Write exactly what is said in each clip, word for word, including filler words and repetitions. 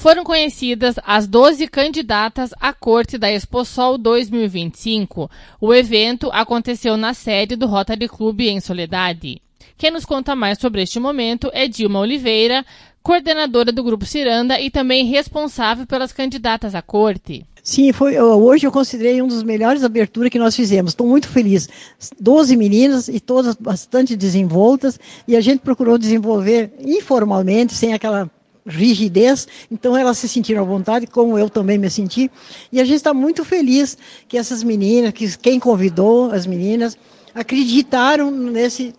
Foram conhecidas as doze candidatas à corte da Exposol dois mil e vinte e cinco. O evento aconteceu na sede do Rotary Club em Soledade. Quem nos conta mais sobre este momento é Dilma Oliveira, coordenadora do Grupo Ciranda e também responsável pelas candidatas à corte. Sim, foi, hoje eu considerei um dos melhores aberturas que nós fizemos. Estou muito feliz. doze meninas e todas bastante desenvoltas, e a gente procurou desenvolver informalmente, sem aquela rigidez, então elas se sentiram à vontade, como eu também me senti, e a gente está muito feliz que essas meninas, que quem convidou as meninas, acreditaram nesse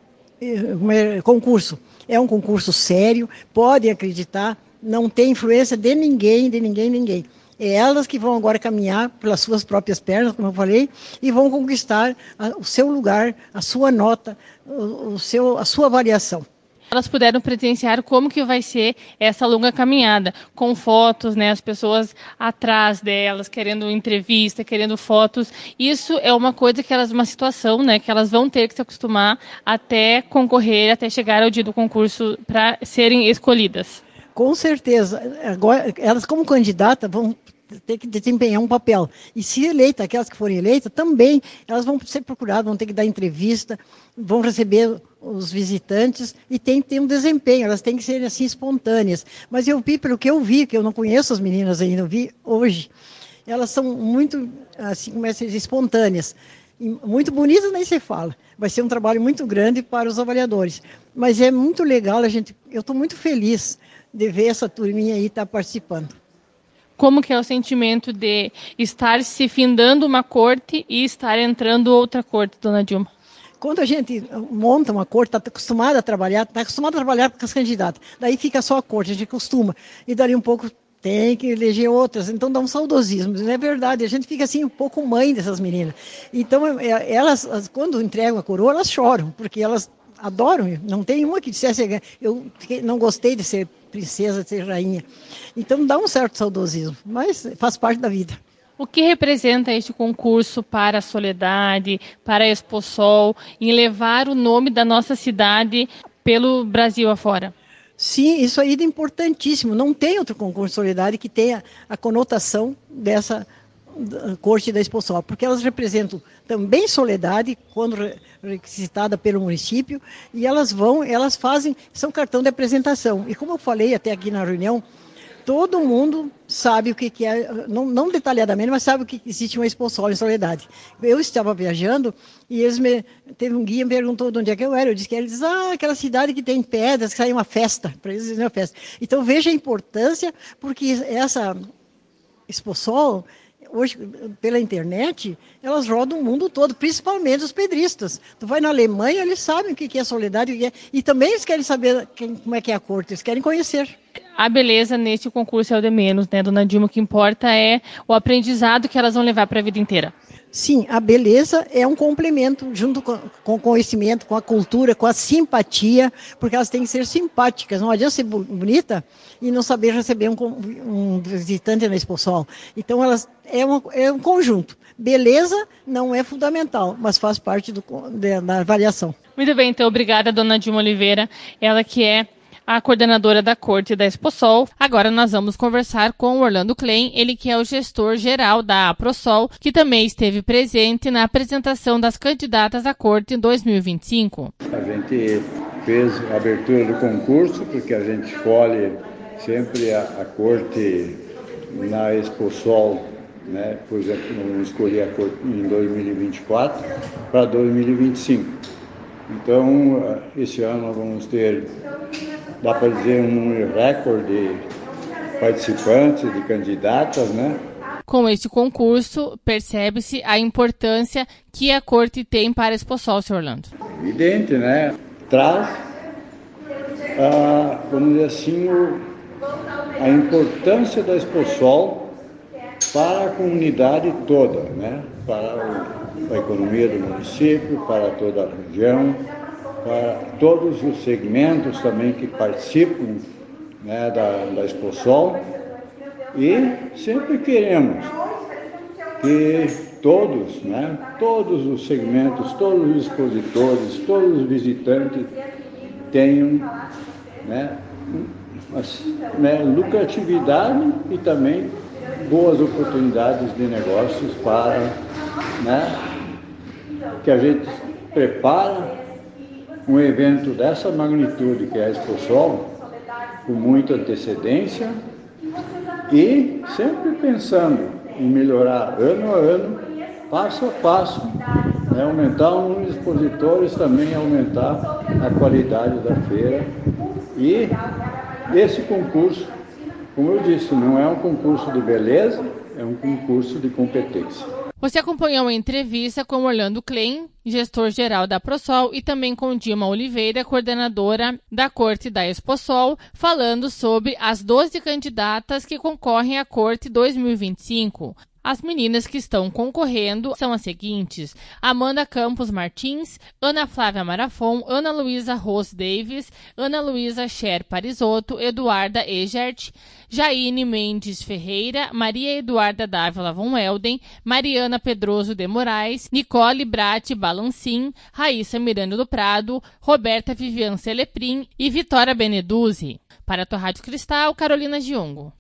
eh, concurso. É um concurso sério, pode acreditar, não tem influência de ninguém, de ninguém, ninguém. É elas que vão agora caminhar pelas suas próprias pernas, como eu falei, e vão conquistar a, o seu lugar, a sua nota, o, o seu, a sua avaliação. Elas puderam presenciar como que vai ser essa longa caminhada, com fotos, né, as pessoas atrás delas, querendo entrevista, querendo fotos. Isso é uma coisa que elas, uma situação, né, que elas vão ter que se acostumar até concorrer, até chegar ao dia do concurso para serem escolhidas. Com certeza. Agora, elas como candidata vão ter que desempenhar um papel. E se eleita, aquelas que forem eleitas, também elas vão ser procuradas, vão ter que dar entrevista, vão receber os visitantes e tem que ter um desempenho, elas têm que ser assim espontâneas. Mas eu vi, pelo que eu vi, que eu não conheço as meninas ainda, eu vi hoje, elas são muito, assim, como é que se diz, espontâneas. E muito bonitas nem se fala. Vai ser um trabalho muito grande para os avaliadores. Mas é muito legal, a gente, eu estou muito feliz de ver essa turminha aí estar participando. Como que é o sentimento de estar se findando uma corte e estar entrando outra corte, dona Dilma? Quando a gente monta uma corte, está acostumada a trabalhar, está acostumada a trabalhar com as candidatas, daí fica só a corte, a gente costuma, e dali um pouco tem que eleger outras, então dá um saudosismo, não é verdade, a gente fica assim um pouco mãe dessas meninas. Então elas, quando entregam a coroa, elas choram, porque elas adoram, não tem uma que dissesse, eu não gostei de ser princesa, de ser rainha. Então dá um certo saudosismo, mas faz parte da vida. O que representa este concurso para a Soledade, para a Exposol, em levar o nome da nossa cidade pelo Brasil afora? Sim, isso aí é importantíssimo. Não tem outro concurso de Soledade que tenha a conotação dessa corte da Exposol, porque elas representam também Soledade, quando requisitada pelo município, e elas vão, elas fazem, são cartão de apresentação. E como eu falei até aqui na reunião, todo mundo sabe o que, que é, não, não detalhadamente, mas sabe o que existe uma Exposol em Soledade. Eu estava viajando e eles me, teve um guia me perguntou de onde é que eu era. Eu disse que eles, ah, aquela cidade que tem pedras, que sai uma festa, para eles é uma festa. Então veja a importância, porque essa Exposol, hoje, pela internet, elas rodam o mundo todo, principalmente os pedristas. Tu vai na Alemanha, eles sabem o que é Soledade, o que é, e também eles querem saber quem, como é que é a corte, eles querem conhecer. A beleza neste concurso é o de menos, né, dona Dilma? O que importa é o aprendizado que elas vão levar para a vida inteira. Sim, a beleza é um complemento junto com, com o conhecimento, com a cultura, com a simpatia, porque elas têm que ser simpáticas. Não adianta ser bonita e não saber receber um, um visitante na Exposol. Então, elas, é, uma, é um conjunto. Beleza não é fundamental, mas faz parte do, da, da avaliação. Muito bem, então, obrigada, dona Dilma Oliveira, ela que é a coordenadora da corte da Exposol. Agora nós vamos conversar com o Orlando Klein, ele que é o gestor geral da APROSOL, que também esteve presente na apresentação das candidatas à corte em dois mil e vinte e cinco. A gente fez a abertura do concurso, porque a gente escolhe sempre a, a corte na Exposol, né? Por exemplo, vamos escolher a corte em dois mil e vinte e quatro para dois mil e vinte e cinco. Então, esse ano nós vamos ter, dá para dizer, um número recorde de participantes, de candidatas, né? Com este concurso, percebe-se a importância que a corte tem para a Exposol, senhor Orlando. Evidente, né? Traz, ah, vamos dizer assim, o, a importância da Exposol para a comunidade toda, né? Para o a economia do município, para toda a região, para todos os segmentos também que participam, né, da, da Exposol, e sempre queremos que todos, né, todos os segmentos, todos os expositores, todos os visitantes tenham, né, né, lucratividade e também boas oportunidades de negócios para, né, que a gente prepara um evento dessa magnitude que é a Exposol com muita antecedência e sempre pensando em melhorar ano a ano, passo a passo, né, aumentar o número de expositores, também aumentar a qualidade da feira. E esse concurso, como eu disse, não é um concurso de beleza, é um concurso de competência. Você acompanhou a entrevista com Orlando Klein, gestor-geral da ProSol, e também com Dilma Oliveira, coordenadora da Corte da Exposol, falando sobre as doze candidatas que concorrem à Corte dois mil e vinte e cinco. As meninas que estão concorrendo são as seguintes: Amanda Campos Martins, Ana Flávia Marafon, Ana Luísa Rose Davis, Ana Luísa Cher Parisotto, Eduarda Egert, Jaine Mendes Ferreira, Maria Eduarda Dávila von Elden, Mariana Pedroso de Moraes, Nicole Bratti Balancin, Raíssa Miranda do Prado, Roberta Vivian Celeprim e Vitória Beneduzzi. Para a tua Rádio Cristal, Carolina Giongo.